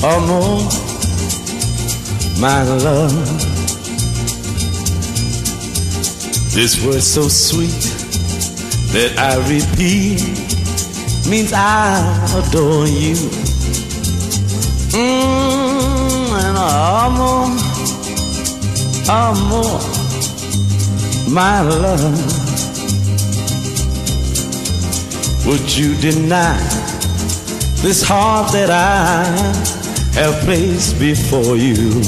amor, my love. This word so sweet that I repeat means I adore you. And amor, amor, my love. Would you deny this heart that I have placed before you?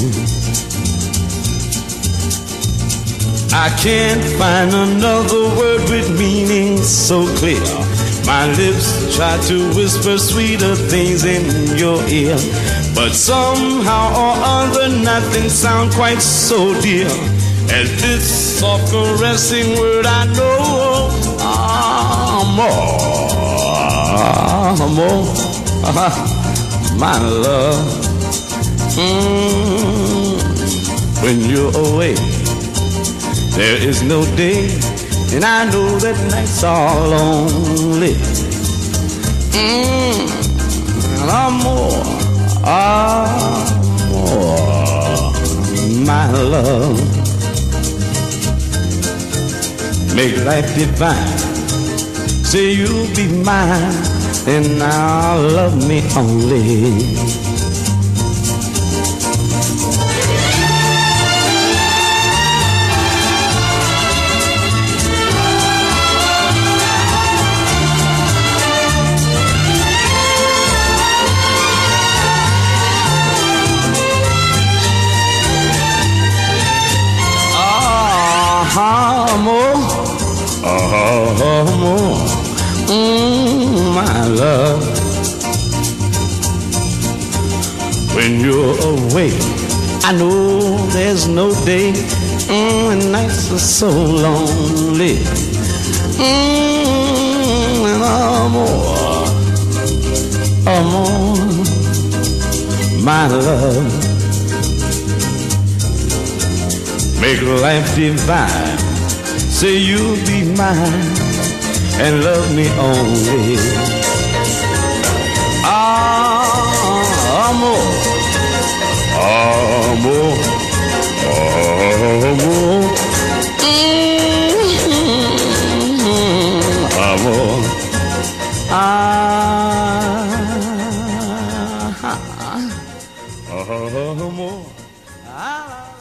I can't find another word with meaning so clear. My lips try to whisper sweeter things in your ear, but somehow or other nothing sounds quite so dear as this soft caressing word I know. Amor, amor, my love. When you're away, there is no day, and I know that nights are lonely. Amor, amor, my love. Make life divine. Say you'll be mine, and now love me only. Amor, amor, my love. When you're away, I know there's no day, and nights are so lonely. And amor, amor, my love. Make life divine. Say you'll be mine and love me only. Amor, amor, amor, amor, amor.